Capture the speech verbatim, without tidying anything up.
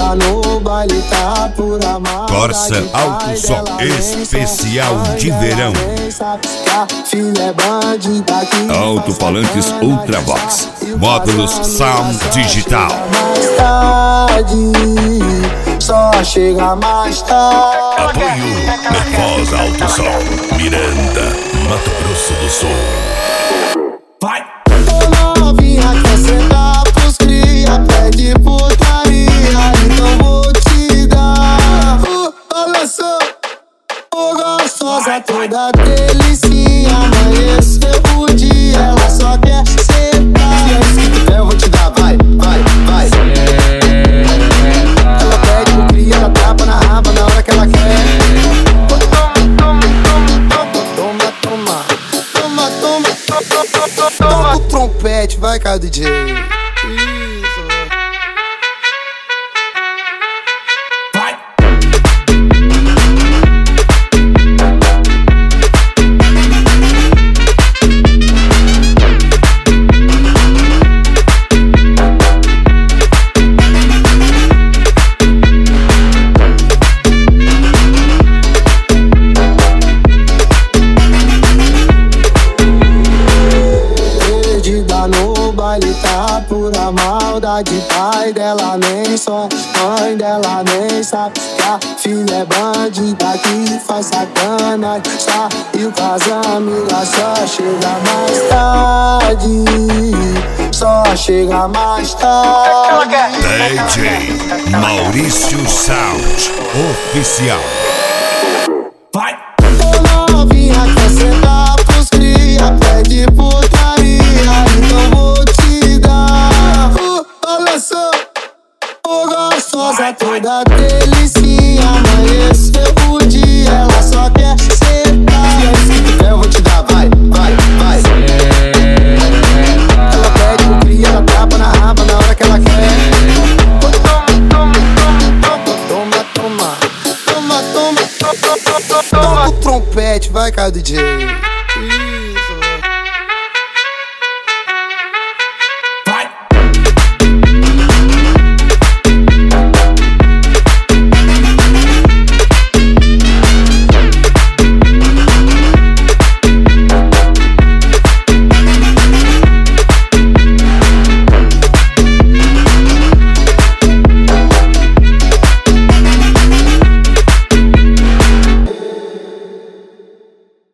Perdida no baile tá por amar. Corsa Alto Som especial de verão. Alto-falantes Ultravox, módulos Sound Digital. Mais tarde, só chega mais tarde. Apoio Nervosa Alto Som, Miranda, Mato Grosso do Sul. Vai! Ô novinha, quer sentar pros cria, pede putaria, então vou te dar. Uh, olha só, ô gostosa, toda delicinha, amanheceu o dia, ela só quer sentar. Se é isso que tu quer, eu vou te dar, vai, vai, vai. Ela pede pro cria, ela tapa na raba na hora que ela quer. Toca o trompete, vai, cara, D J. Isso. Vai! No baile tá pura maldade. Pai dela nem só, mãe dela nem sabe que a filha é bandida que faz sacanagem. Saiu com as amigas, só chega mais tarde. Só chega mais tarde. D J Maurício Sound Oficial. Vai! Ô novinha, quer sentar pros cria, pede putaria, então vou te dar. Uh, olha só, ô gostosa, toda delicinha, amanheceu o dia, ela só quer sentar. Se é isso que tu quer, eu vou te dar, vai, vai, vai. Ela pede pro cria, ela tapa na raba na hora que ela quer. Toma, toma, toma, toma, toma, toma, toma, toma, toma o trompete, vai, cara, D J.